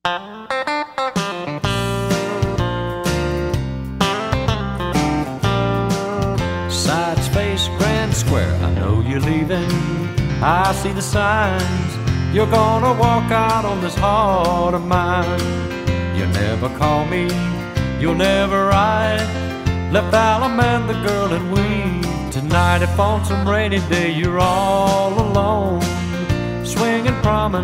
Sides face Grand Square, I know you're leaving. I see the signs. You're gonna walk out on this heart of mine. You'll never call me, you'll never write. Left Alabama, the girl, and we tonight. If on some rainy day you're all alone, swinging promenade